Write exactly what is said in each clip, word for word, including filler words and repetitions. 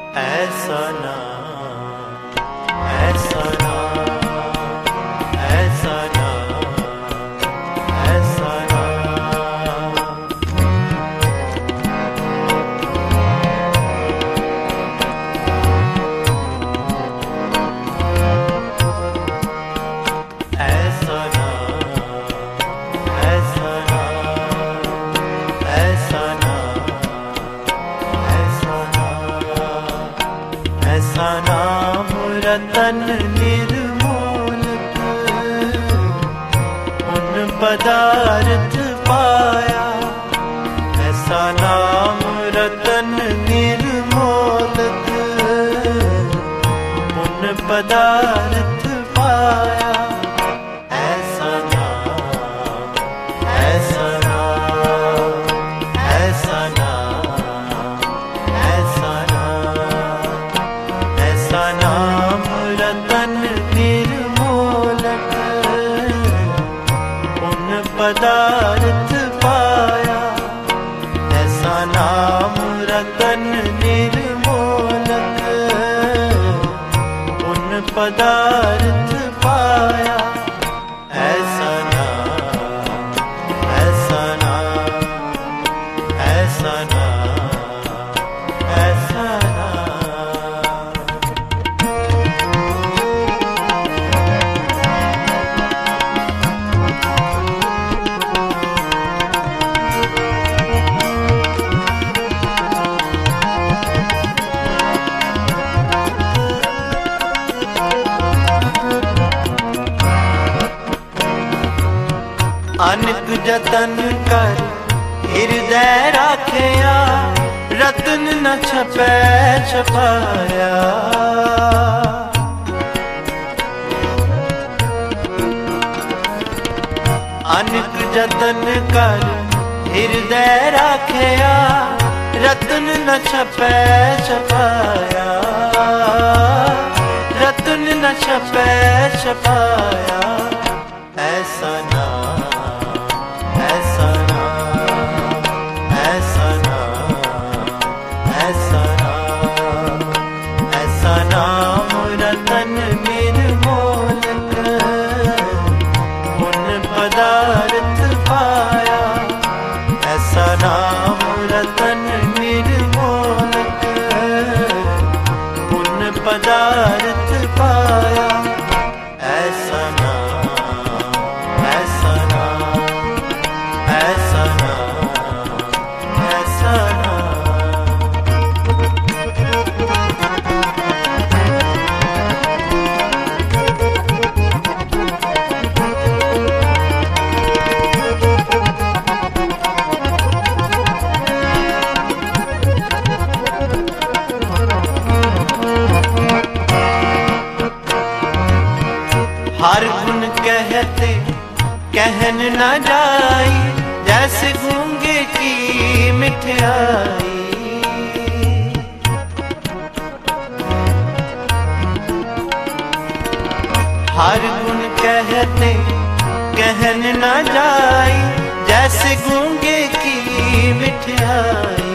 ऐसा ना ऐसा ना ऐसा ना ऐसा ना ऐसा ना ऐसा ना ऐसा ना ऐसा नाम रतन निर्मोल उन पदार्थ पाया। ऐसा नाम रतन निर्मोल उन पदार्थ पाया। ऐसा नाम ऐसा नाम ऐसा नाम ऐसा ऐसा नाम रतन निर्मोलक उन पदार्थ पाया। ऐसा नाम रतन निर्मोलक उन पदार्थ पाया। ऐसा नाम ऐसा नाम ऐसा नाम ऐसा अनक जतन कर हृदय राखिया। रतन न छपै छपाया। अनक जतन कर हृदय राखिया। रतन न छपै छपाया। रतन न छपै छपाया। ऐसा ना ऐसा नाम ऐसा नाम ऐसा नाम ऐसा नाम रतन निर्मोलक उन पदार्थ पाया। ऐसा नाम रतन निर्मोलक उन पदार्थ पाया। ऐसा नाम ऐसा नाम ऐसा नाम ऐसा हर गुण कहते कहन न जाई। जैसे गूंगे की मिठाई। हर गुण कहते कहन न जाई। जैसे गूंगे की मिठाई।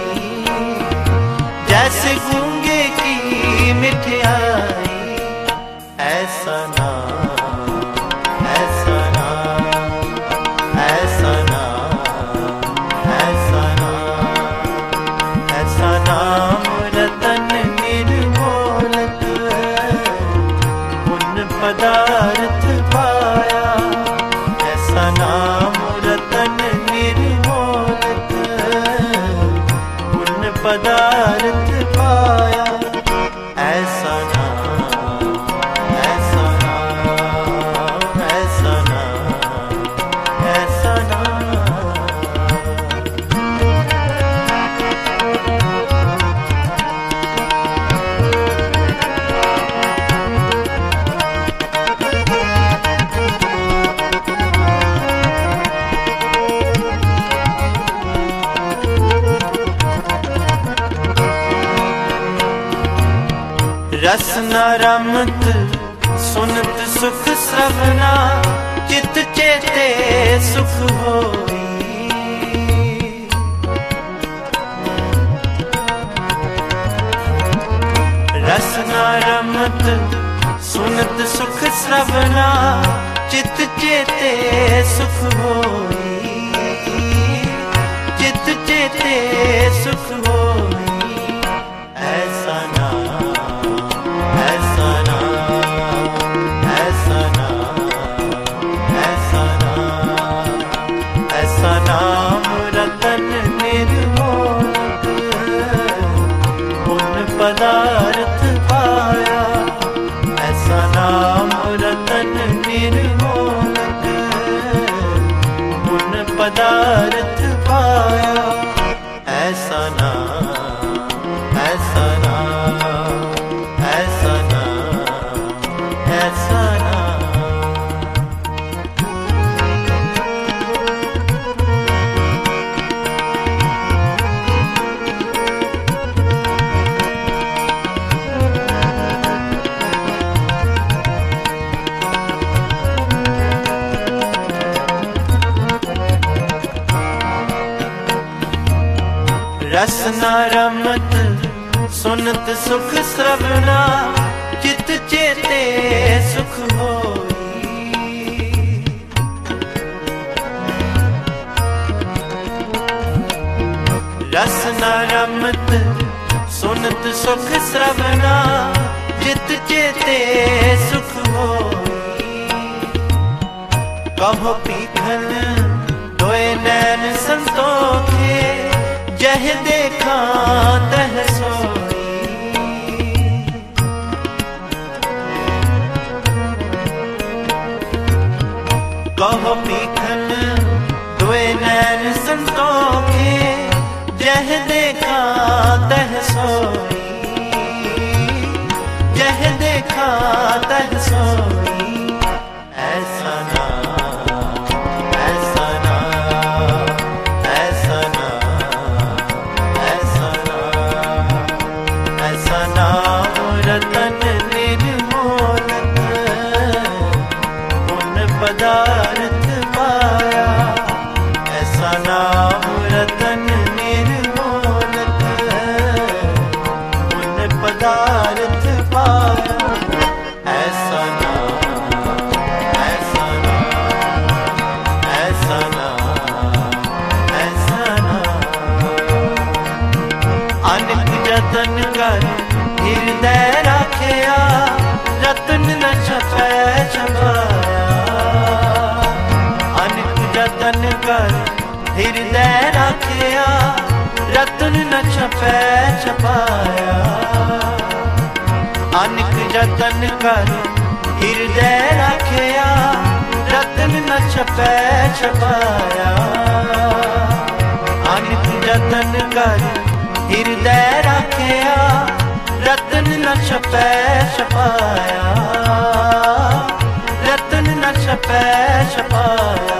जैसे गूंगे की मिठाई। ऐसा नाम ऐसा नाम ऐसा नाम ऐसा नाम ऐसा नाम रतन निर्मोलक उन पदार्थ पाया। ऐसा नाम रतन निर्मोलक उन पदार्थ पाया। ऐसा नाम ऐसा नाम ऐसा नाम ऐसा नाम रसना रमत सुनत सुख श्रवना। चित चेते सुख होई। रसना रमत सुनत सुख श्रवना चित चेते सुख होई, चित चेते सुख होई। ऐसा नाम, ऐसा नाम, ऐसा नाम, ऐसा नाम, ऐसा नाम रतन निर्मोलक पुण्य पदार्थ पाया। ऐसा नाम रतन निर्मोलक पुण्य पदार्थ पाया। ऐसा नाम, ऐसा नाम, ऐसा नाम, ऐसा नाम। रसना रमत सुनत सुख श्रवना चित चेते सुख होई। रसना रमत सुनत सुख श्रवना चित चेते सुख होई। कहो पीखन दोए नैन संतोखे जह देखा तह सोई। कहो पीखन दुए नैन संतोखे जह देखा तह सोई, जह देखा तह सोई। ऐसा नाम, ऐसा नाम, ऐसा नाम, ऐसा नाम, ऐसा नाम रतन निर्मोलक पुण्य पदार्थ पाया। ऐसा नाम रतन निर्मोलक पुण्य पदार्थ पाया। ऐसा नाम, ऐसा नाम, ऐसा नाम, ऐसा नाम। अनेक जतन कर हृदय राखिया रतन न छपै छपाया। अनेक जतन कर हृदय राखिया रतन न छपै छपाया। अनेक जतन कर हृदय राखिया रतन न छपै छपाया। अनेक जतन कर हृदय राखिया रतन न छपै छपाया। रतन न छपै छपाया।